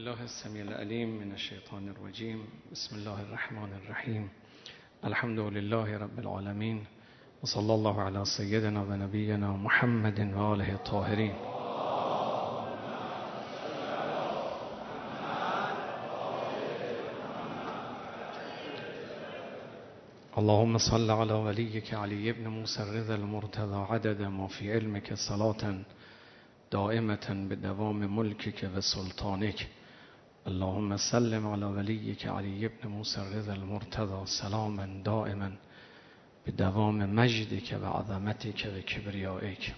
بالله السمیع العلیم من الشیطان الرجیم. بسم الله الرحمن الرحیم. الحمد لله رب العالمین و صلی الله علی سیدنا و نبینا محمد و آله الطاهرین. اللهم صل على ولیک علی ابن موسی الرضا المرتضى عدد ما فی علمک صلاة دائمة بدوام ملکک و سلطانک. اللهم سلم على ولیک علی ابن موسی الرضا المرتضى سلاما دائما بدوام مجدک و عظمتک و کبریائک.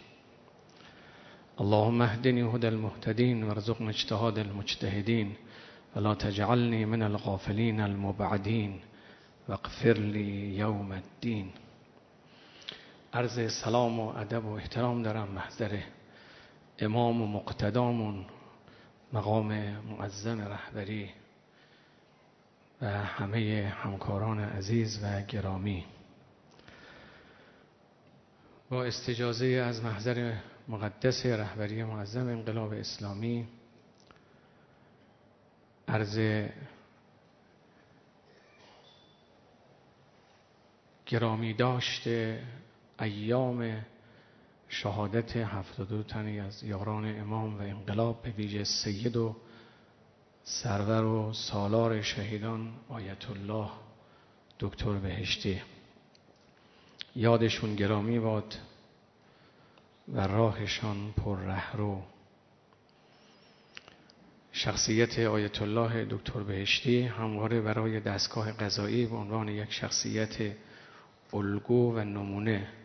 اللهم اهدنی هدى المهتدین وارزقنا اجتهاد المجتهدین ولا تجعلنی من الغافلین المبعدین واغفر لی یوم الدین. عرض سلام و ادب و احترام دارم محضر امام و مقتدامون، مقام معظم رهبری و همه همکاران عزیز و گرامی. با استجازه از محضر مقدس رهبری معظم انقلاب اسلامی، عرض گرامی داشته ایام شهادت 72 تنی از یاران امام و انقلاب، به ویژه سید و سرور و سالار شهیدان آیت الله دکتر بهشتی، یادشون گرامی باد و راهشان پر رهرو. شخصیت آیت الله دکتر بهشتی همواره برای دستگاه قضایی به عنوان یک شخصیت الگو و نمونه